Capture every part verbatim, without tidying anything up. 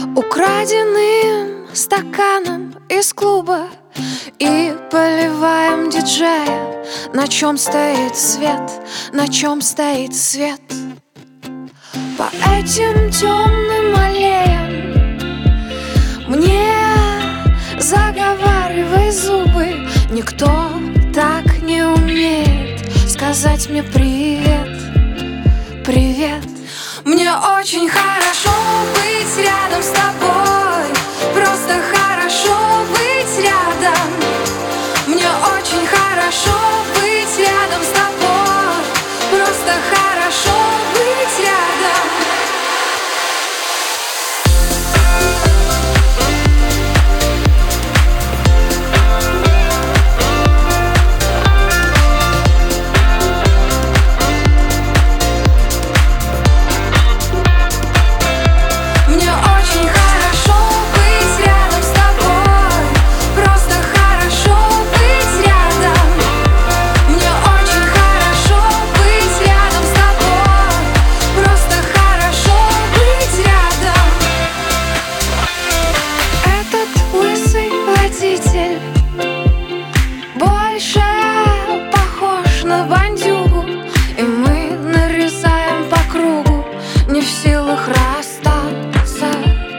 украденным стаканом из клуба и поливаем диджея. На чем стоит свет, на чем стоит свет? По этим темным аллеям мне заговаривай зубы. Никто так не умеет сказать мне привет, привет. Мне очень хорошо быть рядом с тобой, просто хорошо быть рядом. Мне очень хорошо быть рядом с тобой, просто хорошо быть рядом. Больше похож на бандюгу, и мы нарезаем по кругу, не в силах расстаться.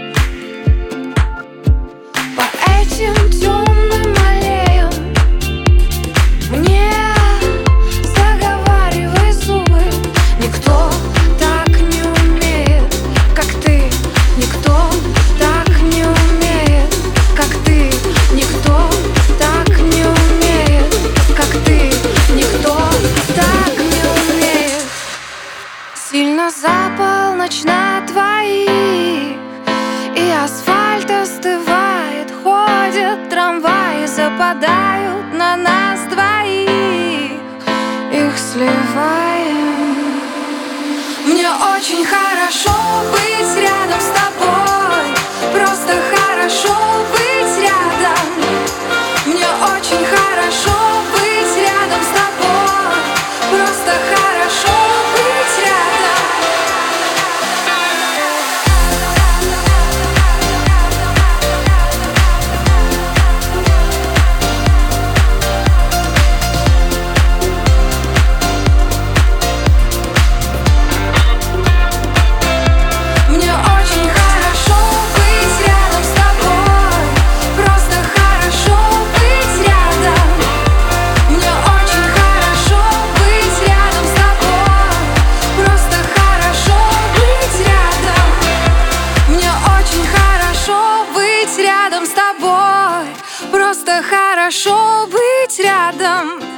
По этим темным аллеям мне заговаривай зубы. Никто так не умеет, как ты. Никто так не умеет, как ты. Никто так не умеет, как ты. Никто так не умеет. Сильно за полночь на двоих, и асфальт остывает, ходят трамваи, западают на нас двоих, их сливаем. Мне очень хорошо быть рядом с тобой, просто хорошо быть рядом. Мне очень хорошо быть рядом с тобой, просто хорошо быть рядом. Мне очень хорошо быть рядом с тобой, просто хорошо быть рядом. Мне очень хорошо быть рядом с тобой, просто хорошо быть рядом. Мне очень хорошо быть рядом с тобой, просто хорошо быть рядом.